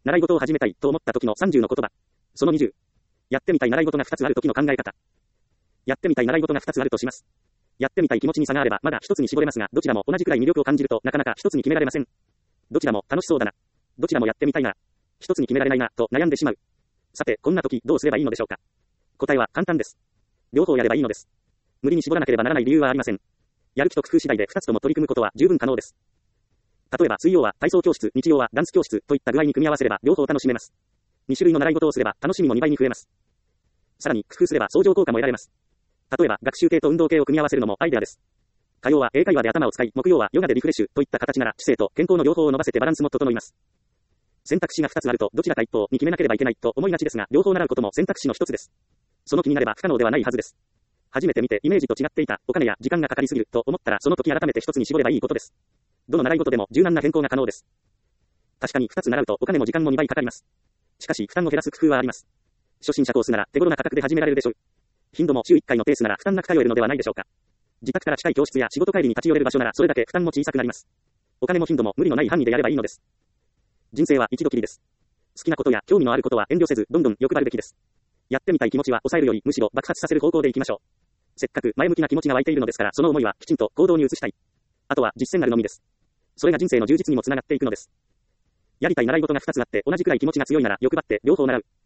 習い事を始めたいと思った時の30の言葉。その20。やってみたい習い事が2つある時の考え方。やってみたい習い事が2つあるとします。やってみたい気持ちに差があればまだ1つに絞れますが、どちらも同じくらい魅力を感じるとなかなか1つに決められません。どちらも楽しそうだな。どちらもやってみたいが、1つに決められないなと悩んでしまう。さて、こんな時どうすればいいのでしょうか。答えは簡単です。両方やればいいのです。無理に絞らなければならない理由はありません。やる気と工夫次第で2つとも取り組むことは十分可能です。例えば水曜は体操教室、日曜はダンス教室といった具合に組み合わせれば両方楽しめます。2種類の習い事をすれば楽しみも2倍に増えます。さらに工夫すれば相乗効果も得られます。例えば学習系と運動系を組み合わせるのもアイデアです。火曜は英会話で頭を使い、木曜はヨガでリフレッシュといった形なら知性と健康の両方を伸ばせてバランスも整います。選択肢が2つあるとどちらか一方に決めなければいけないと思いがちですが、両方習うことも選択肢の一つです。その気になれば不可能ではないはずです。初めて見てイメージと違っていた、お金や時間がかかりすぎると思ったらその時改めて一つに絞ればいいことです。どの習い事でも柔軟な変更が可能です。確かに2つ習うとお金も時間も2倍かかります。しかし負担を減らす工夫はあります。初心者コースなら手頃な価格で始められるでしょう。頻度も週1回のペースなら負担なく通えるのではないでしょうか。自宅から近い教室や仕事帰りに立ち寄れる場所ならそれだけ負担も小さくなります。お金も頻度も無理のない範囲でやればいいのです。人生は一度きりです。好きなことや興味のあることは遠慮せずどんどん欲張るべきです。やってみたい気持ちは抑えるよりむしろ爆発させる方向でいきましょう。せっかく前向きな気持ちが湧いているのですからその思いはきちんと行動に移したい。あとは実践あるのみです。それが人生の充実にもつながっていくのです。やりたい習い事が2つあって同じくらい気持ちが強いなら欲張って両方習う。